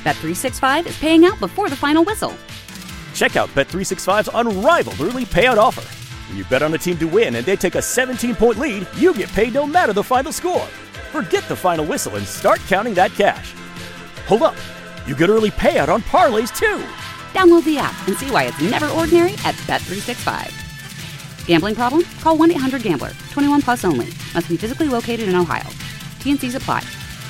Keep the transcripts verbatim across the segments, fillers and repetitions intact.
Bet three sixty-five is paying out before the final whistle. Check out Bet three sixty-five's unrivaled early payout offer. When you bet on a team to win and they take a seventeen-point lead, you get paid no matter the final score. Forget the final whistle and start counting that cash. Hold up. You get early payout on parlays, too. Download the app and see why it's never ordinary at Bet three sixty-five. Gambling problem? Call one eight hundred gambler. twenty-one plus only. Must be physically located in Ohio. T N Cs apply.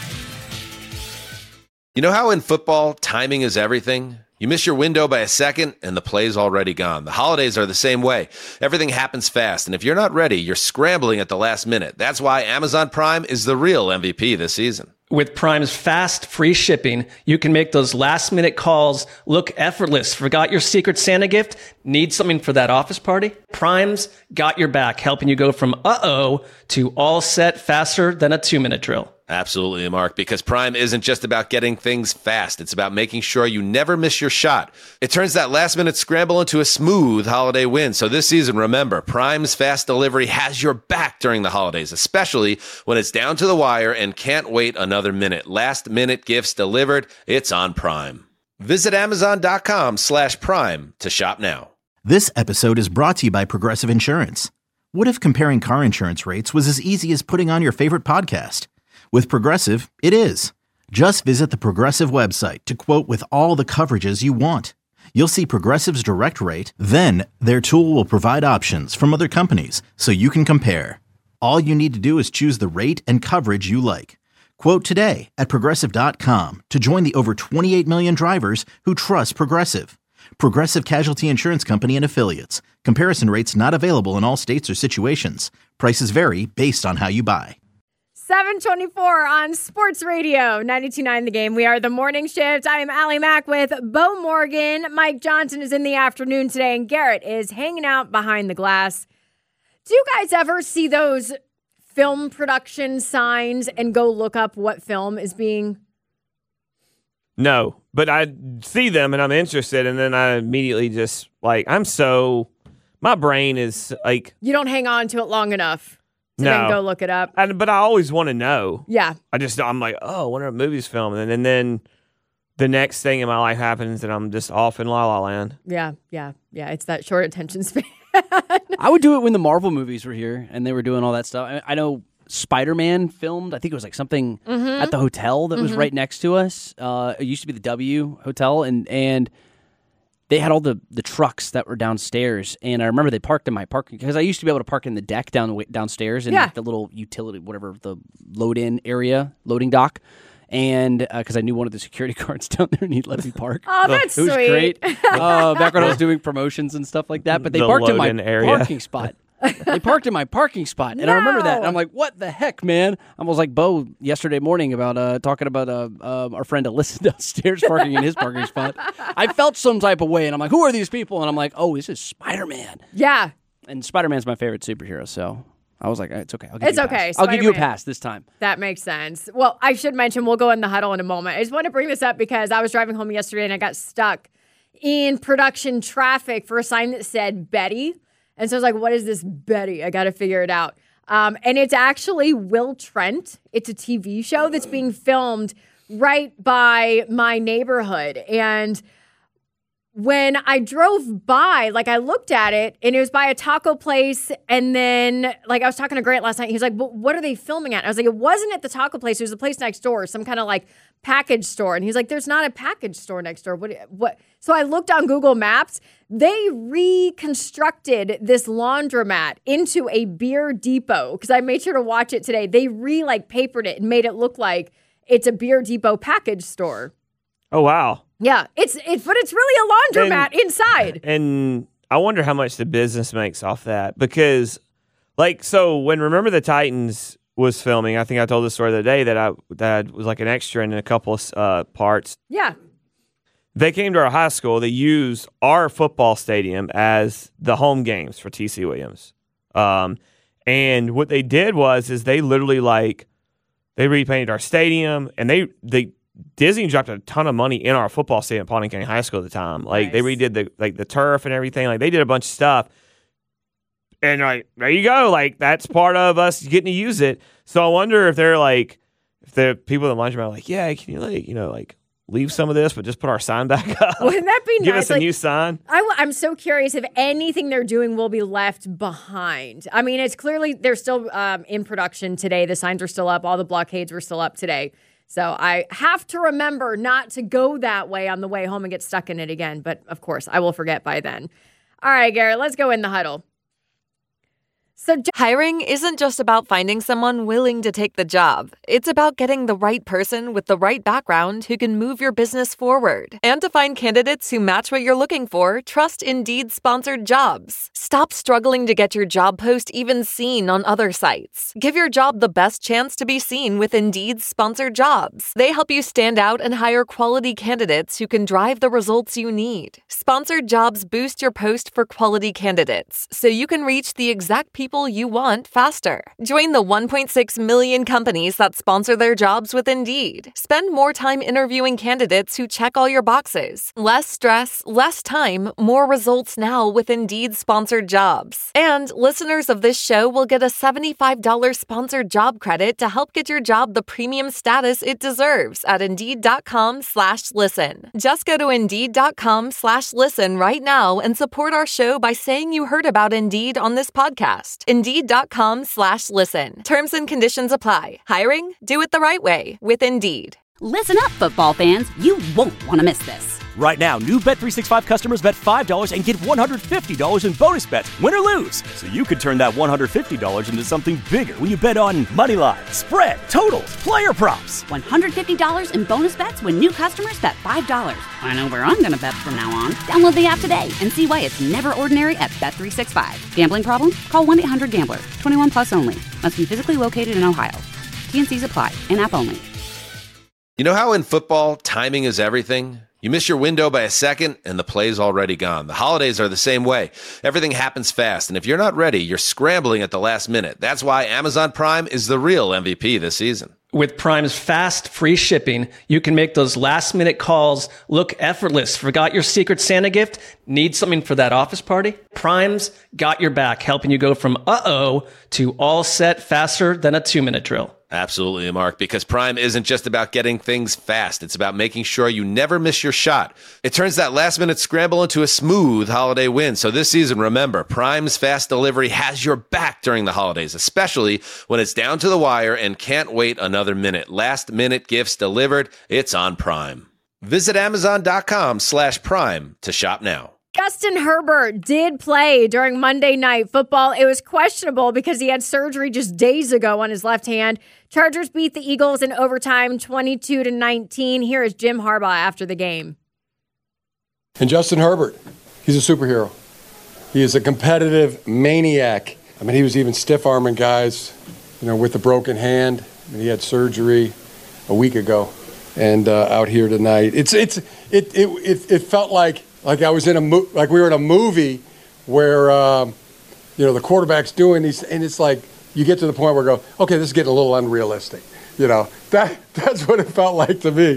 You know how in football, timing is everything? You miss your window by a second, and the play's already gone. The holidays are the same way. Everything happens fast, and if you're not ready, you're scrambling at the last minute. That's why Amazon Prime is the real M V P this season. With Prime's fast, free shipping, you can make those last-minute calls look effortless. Forgot your Secret Santa gift? Need something for that office party? Prime's got your back, helping you go from uh-oh to all set faster than a two-minute drill. Absolutely, Mark, because Prime isn't just about getting things fast. It's about making sure you never miss your shot. It turns that last-minute scramble into a smooth holiday win. So this season, remember, Prime's fast delivery has your back during the holidays, especially when it's down to the wire and can't wait another minute. Last-minute gifts delivered, it's on Prime. Visit Amazon.com slash Prime to shop now. This episode is brought to you by Progressive Insurance. What if comparing car insurance rates was as easy as putting on your favorite podcast? With Progressive, it is. Just visit the Progressive website to quote with all the coverages you want. You'll see Progressive's direct rate, then their tool will provide options from other companies so you can compare. All you need to do is choose the rate and coverage you like. Quote today at Progressive dot com to join the over twenty-eight million drivers who trust Progressive. Progressive Casualty Insurance Company and Affiliates. Comparison rates not available in all states or situations. Prices vary based on how you buy. seven twenty-four on Sports Radio, ninety-two point nine The Game. We are the morning shift. I am Allie Mack with Bo Morgan. Mike Johnson is in the afternoon today, and Garrett is hanging out behind the glass. Do you guys ever see those film production signs and go look up what film is being? No, but I see them and I'm interested, and then I immediately just, like, I'm so, my brain is like... You don't hang on to it long enough. To no. then go look it up. I, but I always want to know. Yeah. I just, I'm like, oh, I wonder what movie's filming. And, and then the next thing in my life happens and I'm just off in La La Land. Yeah, yeah, yeah. It's that short attention span. I would do it when the Marvel movies were here and they were doing all that stuff. I, I know Spider-Man filmed, I think it was like something mm-hmm. at the hotel that mm-hmm. was right next to us. Uh, it used to be the W Hotel, and and they had all the, the trucks that were downstairs, and I remember they parked in my parking, because I used to be able to park in the deck down downstairs in yeah. like the little utility, whatever, the load-in area, loading dock, and because uh, I knew one of the security guards down there, and he'd let me park. Oh, that's sweet. It was sweet. great. uh, back when I was doing promotions and stuff like that, but they the parked in my area. parking spot. They parked in my parking spot, and no. I remember that. And I'm like, "What the heck, man?" I was like Bo yesterday morning about uh, talking about uh, uh, our friend Alyssa downstairs parking in his parking spot. I felt some type of way, and I'm like, "Who are these people?" And I'm like, "Oh, this is Spider-Man." Yeah, and Spider-Man's my favorite superhero, so I was like, "It's okay. I'll give it's you a okay. Pass. I'll give you a Spider-Man. pass this time." That makes sense. Well, I should mention we'll go in the huddle in a moment. I just want to bring this up because I was driving home yesterday and I got stuck in production traffic for a sign that said Betty. And so I was like, what is this Betty? I got to figure it out. Um, and it's actually Will Trent. It's a T V show that's being filmed right by my neighborhood. And when I drove by, like I looked at it and it was by a taco place. And then like I was talking to Grant last night. He was like, but what are they filming at? I was like, it wasn't at the taco place. It was a place next door, some kind of like package store. And he's like, there's not a package store next door. What? What? So I looked on Google Maps. They reconstructed this laundromat into a beer depot because I made sure to watch it today. They re like papered it and made it look like it's a beer depot package store. Oh, wow. Yeah, it's it, but it's really a laundromat and, inside. And I wonder how much the business makes off that because, like, so when Remember the Titans was filming, I think I told this story the other day that I that was like an extra in a couple of uh, parts. Yeah. They came to our high school. They used our football stadium as the home games for T C Williams. Um, and what they did was is they literally like they repainted our stadium, and they they Disney dropped a ton of money in our football stadium at Pawnee County High School at the time. Like nice. They redid the like the turf and everything. Like they did a bunch of stuff. And like there you go. Like that's part of us getting to use it. So I wonder if they're like if the people in the laundromat are like, yeah, can you like you know like leave some of this, but just put our sign back up? Wouldn't that be Give nice? us a Like, new sign. I w- I'm so curious if anything they're doing will be left behind. I mean, it's clearly they're still um, in production today. The signs are still up. All the blockades were still up today. So I have to remember not to go that way on the way home and get stuck in it again. But of course, I will forget by then. All right, Garrett, let's go in the huddle. So j- Hiring isn't just about finding someone willing to take the job. It's about getting the right person with the right background who can move your business forward. And to find candidates who match what you're looking for, trust Indeed-sponsored jobs. Stop struggling to get your job post even seen on other sites. Give your job the best chance to be seen with Indeed-sponsored jobs. They help you stand out and hire quality candidates who can drive the results you need. Sponsored jobs boost your post for quality candidates, so you can reach the exact people you want faster. Join the one point six million companies that sponsor their jobs with Indeed. Spend more time interviewing candidates who check all your boxes. Less stress, less time, more results now with Indeed sponsored jobs. And listeners of this show will get a seventy-five dollars sponsored job credit to help get your job the premium status it deserves at Indeed.com slash listen. Just go to Indeed.com slash listen right now and support our show by saying you heard about Indeed on this podcast. Indeed.com slash listen. Terms and conditions apply. Hiring? Do it the right way with Indeed. Listen up, football fans. You won't want to miss this. Right now, new Bet three sixty-five customers bet five dollars and get one hundred fifty dollars in bonus bets, win or lose. So you could turn that one hundred fifty dollars into something bigger when you bet on money line, spread, totals, player props. one hundred fifty dollars in bonus bets when new customers bet five dollars. I know where I'm going to bet from now on. Download the app today and see why it's never ordinary at Bet three sixty-five. Gambling problem? Call one eight hundred gambler. twenty-one plus only. Must be physically located in Ohio. T N Cs apply. In-app only. You know how in football, timing is everything? You miss your window by a second, and the play's already gone. The holidays are the same way. Everything happens fast, and if you're not ready, you're scrambling at the last minute. That's why Amazon Prime is the real M V P this season. With Prime's fast, free shipping, you can make those last-minute calls look effortless. Forgot your Secret Santa gift? Need something for that office party? Prime's got your back, helping you go from uh-oh to all set faster than a two-minute drill. Absolutely, Mark, because Prime isn't just about getting things fast. It's about making sure you never miss your shot. It turns that last-minute scramble into a smooth holiday win. So this season, remember, Prime's fast delivery has your back during the holidays, especially when it's down to the wire and can't wait another minute. Last-minute gifts delivered, it's on Prime. Visit Amazon.com slash Prime to shop now. Justin Herbert did play during Monday Night Football. It was questionable because he had surgery just days ago on his left hand. Chargers beat the Eagles in overtime twenty-two to nineteen. Here is Jim Harbaugh after the game. And Justin Herbert, he's a superhero. He is a competitive maniac. I mean, he was even stiff-arming guys, you know, with a broken hand. I mean, he had surgery a week ago and uh, out here tonight. It's it's it it it, it felt like Like I was in a mo- like we were in a movie where um, you know the quarterback's doing these, and it's like you get to the point where you go, okay, this is getting a little unrealistic. You know that that's what it felt like to me.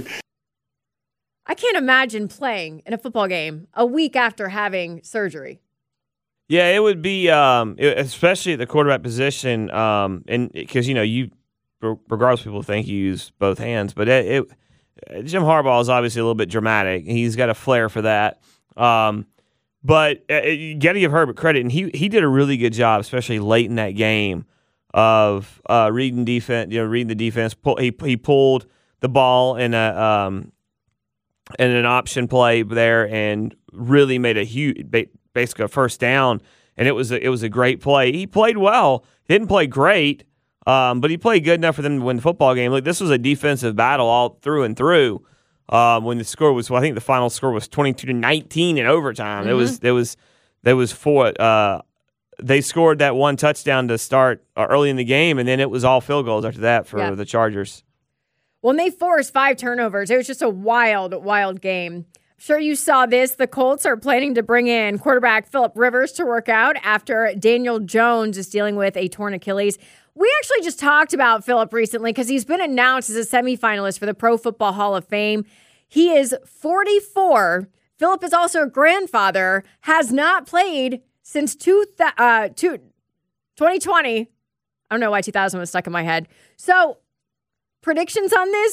I can't imagine playing in a football game a week after having surgery. Yeah, it would be, um, it, especially at the quarterback position, um, and because you know you, regardless, people think you use both hands, but it, it Jim Harbaugh is obviously a little bit dramatic. He's got a flair for that. Um, but uh, you got to give Herbert credit, and he he did a really good job, especially late in that game, of uh, reading defense. You know, reading the defense. Pull, he he pulled the ball in a um, in an option play there, and really made a huge, basically a first down. And it was a, it was a great play. He played well. He didn't play great, um, but he played good enough for them to win the football game. Look, this was a defensive battle all through and through. Um, when the score was, well, I think the final score was twenty-two to nineteen in overtime. Mm-hmm. It was, there was, there was four. Uh, they scored that one touchdown to start uh, early in the game, and then it was all field goals after that for yeah. the Chargers. Well, and they forced five turnovers. It was just a wild, wild game. I'm sure you saw this. The Colts are planning to bring in quarterback Phillip Rivers to work out after Daniel Jones is dealing with a torn Achilles. We actually just talked about Phillip recently because he's been announced as a semifinalist for the Pro Football Hall of Fame. He is forty-four. Phillip is also a grandfather, has not played since two, uh, two, twenty twenty. I don't know why two thousand was stuck in my head. So, predictions on this?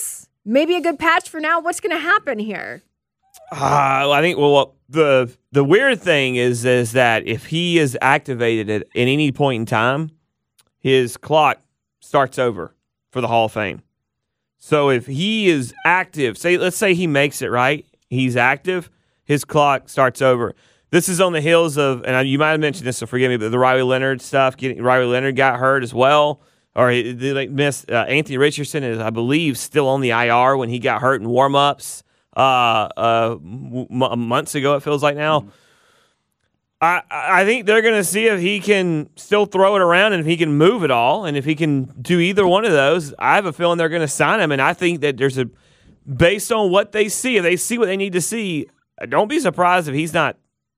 maybe a good patch for now. What's going to happen here? Uh, I think, well, the the weird thing is is that if he is activated at, at any point in time, his clock starts over for the Hall of Fame. So if he is active, say let's say he makes it, right? He's active, his clock starts over. This is on the heels of, and you might have mentioned this, so forgive me, but the Riley Leonard stuff. Getting Riley Leonard got hurt as well, or he, they like missed. Uh, Anthony Richardson is, I believe, still on the I R when he got hurt in warm-ups uh, uh, m- months ago. It feels like now. Mm-hmm. I I think they're going to see if he can still throw it around and if he can move it all, and if he can do either one of those. I have a feeling they're going to sign him, and I think that there's a based on what they see, if they see what they need to see. Don't be surprised if he's not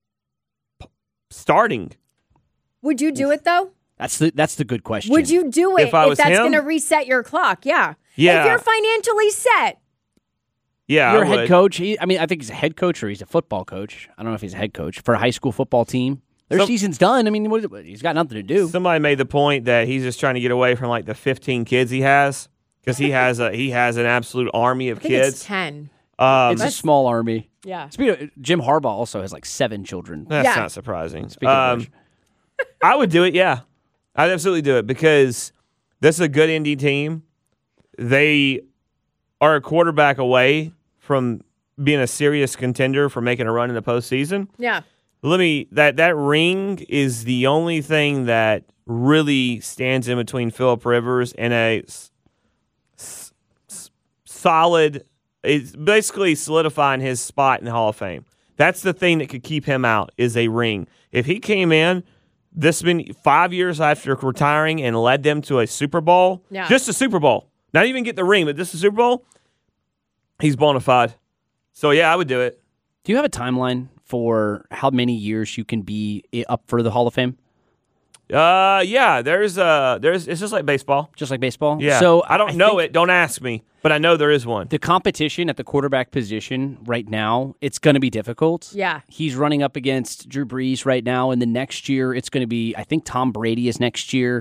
starting. Would you do it though? That's the that's the good question. Would you do it if, I if was that's him? going to reset your clock? Yeah. Yeah. If you're financially set. Yeah, You're I a head would. coach. He, I mean, I think he's a head coach or he's a football coach. I don't know if he's a head coach for a high school football team. Their So- season's done. I mean, what, what- he's got nothing to do. Somebody made the point that he's just trying to get away from like the fifteen kids he has because he has a he has an absolute army of I think kids. it's ten. Um, It's a small army. Yeah. Speaking of, Jim Harbaugh also has like seven children. That's Yeah. not surprising. Speaking of Um, which. I would do it, yeah. I'd absolutely do it because this is a good Indy team. They are a quarterback away from being a serious contender for making a run in the postseason. Yeah. Let me that that ring is the only thing that really stands in between Phillip Rivers and a s- s- s- solid. It's basically solidifying his spot in the Hall of Fame. That's the thing that could keep him out is a ring. If he came in this many five years after retiring and led them to a Super Bowl, Yeah. just a Super Bowl, not even get the ring, but just a Super Bowl, he's bona fide. So yeah, I would do it. Do you have a timeline for how many years you can be i- up for the Hall of Fame? Uh, yeah. There's uh, there's it's just like baseball. Just like baseball? Yeah. So I don't know think it. Don't ask me. But I know there is one. The competition at the quarterback position right now, it's going to be difficult. Yeah. He's running up against Drew Brees right now, and the next year it's going to be, I think Tom Brady is next year.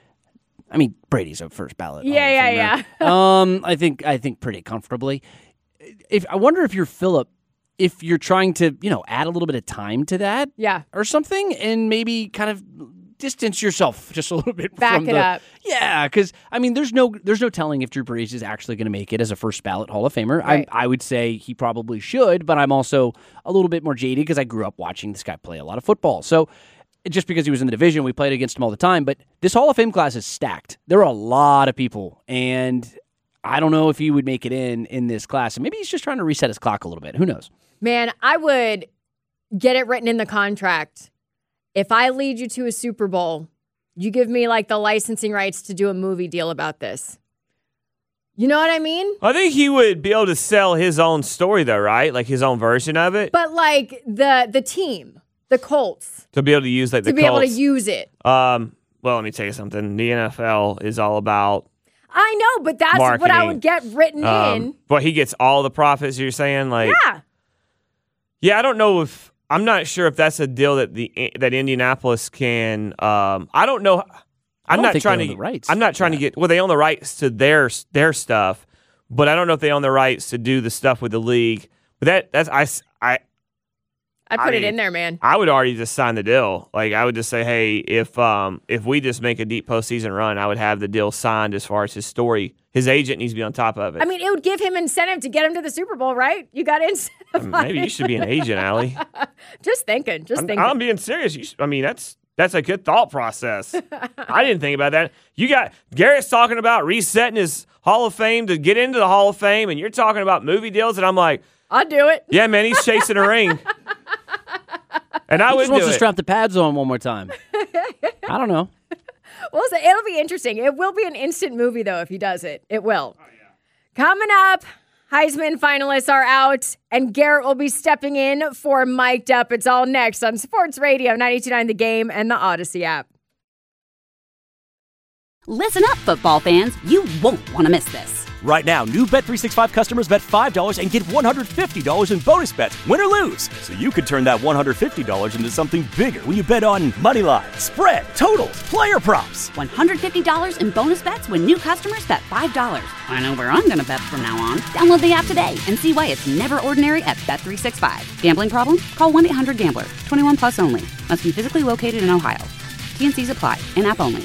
I mean, Brady's a first ballot. Hall of Yeah, yeah, Famer. yeah. um, I think I think pretty comfortably. If I wonder if you're Phillip, if you're trying to, you know, add a little bit of time to that, Yeah. or something, and maybe kind of distance yourself just a little bit. Back from it the, up. Yeah, because I mean, there's no there's no telling if Drew Brees is actually going to make it as a first ballot Hall of Famer. Right. I I would say he probably should, but I'm also a little bit more jaded because I grew up watching this guy play a lot of football. So just because he was in the division, we played against him all the time. But this Hall of Fame class is stacked. There are a lot of people, and I don't know if he would make it in in this class. And maybe he's just trying to reset his clock a little bit. Who knows? Man, I would get it written in the contract. If I lead you to a Super Bowl, you give me like the licensing rights to do a movie deal about this. You know what I mean? I think he would be able to sell his own story, though, right? Like his own version of it, But like the the team, the Colts, to be able to use like the to be able to Colts. use it. Um, well, let me tell you something. The N F L is all about I know, but that's what I marketing. would get written in. Um, but he gets all the profits. You're saying, like, Yeah. yeah. I don't know if I'm not sure if that's a deal that the that Indianapolis can. Um, I don't know. I'm don't not think trying they to. own the rights I'm not to trying to that. get. Well, they own the rights to their their stuff, but I don't know if they own the rights to do the stuff with the league. But that that's I I I'd I put it mean, in there, man. I would already just sign the deal. Like I would just say, hey, if um if we just make a deep postseason run, I would have the deal signed as far as his story. His agent needs to be on top of it. I mean, it would give him incentive to get him to the Super Bowl, right? You got incentive. Maybe you should be an agent, Allie. Just thinking, just I'm, thinking. I'm being serious. You should, I mean, that's that's a good thought process. I didn't think about that. You got Garrett's talking about resetting his Hall of Fame to get into the Hall of Fame, and you're talking about movie deals, and I'm like, I'll do it. yeah, man, he's chasing a ring. And I He would just wants do to it. strap the pads on one more time. I don't know. Well, so it'll be interesting. It will be an instant movie, though, if he does it. It will. Coming up, Heisman finalists are out, and Garrett will be stepping in for Mic'd Up. It's all next on Sports Radio ninety-two point nine The Game and the Odyssey app. Listen up, football fans. You won't want to miss this. Right now, new Bet three sixty-five customers bet five dollars and get one hundred fifty dollars in bonus bets, win or lose. So you could turn that one hundred fifty dollars into something bigger when you bet on money line, spread, totals, player props. one hundred fifty dollars in bonus bets when new customers bet five dollars. I know where I'm going to bet from now on. Download the app today and see why it's never ordinary at Bet three sixty-five. Gambling problem? Call one eight hundred gambler. twenty-one plus only. Must be physically located in Ohio. T N Cs apply. In-app only.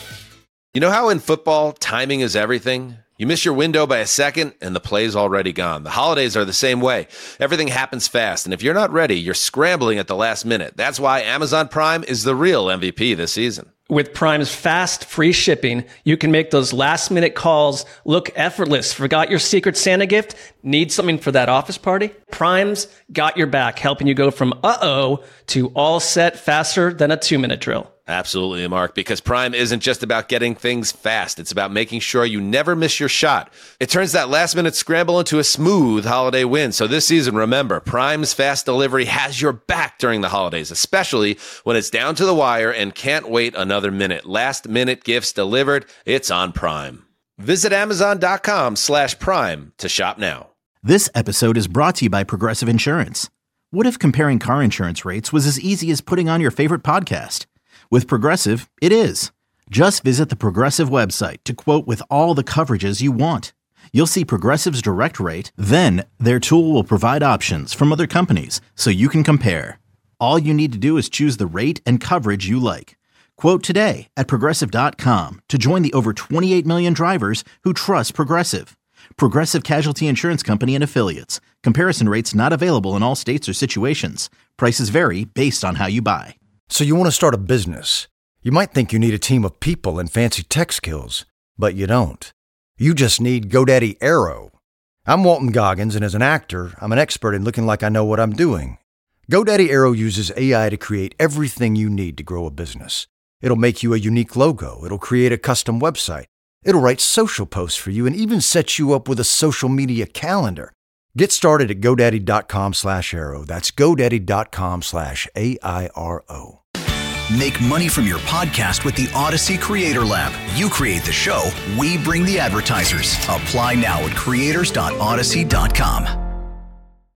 You know how in football, timing is everything? You miss your window by a second, and the play's already gone. The holidays are the same way. Everything happens fast, and if you're not ready, you're scrambling at the last minute. That's why Amazon Prime is the real M V P this season. With Prime's fast, free shipping, you can make those last-minute calls look effortless. Forgot your Secret Santa gift? Need something for that office party? Prime's got your back, helping you go from uh-oh to all set faster than a two-minute drill. Absolutely, Mark, because Prime isn't just about getting things fast. It's about making sure you never miss your shot. It turns that last-minute scramble into a smooth holiday win. So this season, remember, Prime's fast delivery has your back during the holidays, especially when it's down to the wire and can't wait another minute. Last-minute gifts delivered, it's on Prime. Visit Amazon.com slash Prime to shop now. This episode is brought to you by Progressive Insurance. What if comparing car insurance rates was as easy as putting on your favorite podcast? With Progressive, it is. Just visit the Progressive website to quote with all the coverages you want. You'll see Progressive's direct rate, then their tool will provide options from other companies so you can compare. All you need to do is choose the rate and coverage you like. Quote today at Progressive dot com to join the over twenty-eight million drivers who trust Progressive. Progressive Casualty Insurance Company and Affiliates. Comparison rates not available in all states or situations. Prices vary based on how you buy. So you want to start a business. You might think you need a team of people and fancy tech skills, but you don't. You just need GoDaddy Aero. I'm Walton Goggins, and as an actor, I'm an expert in looking like I know what I'm doing. GoDaddy Aero uses A I to create everything you need to grow a business. It'll make you a unique logo. It'll create a custom website. It'll write social posts for you and even set you up with a social media calendar. Get started at GoDaddy.com slash Aero. That's GoDaddy.com slash A I R O. Make money from your podcast with the Odyssey Creator Lab. You create the show, we bring the advertisers. Apply now at creators dot odyssey dot com.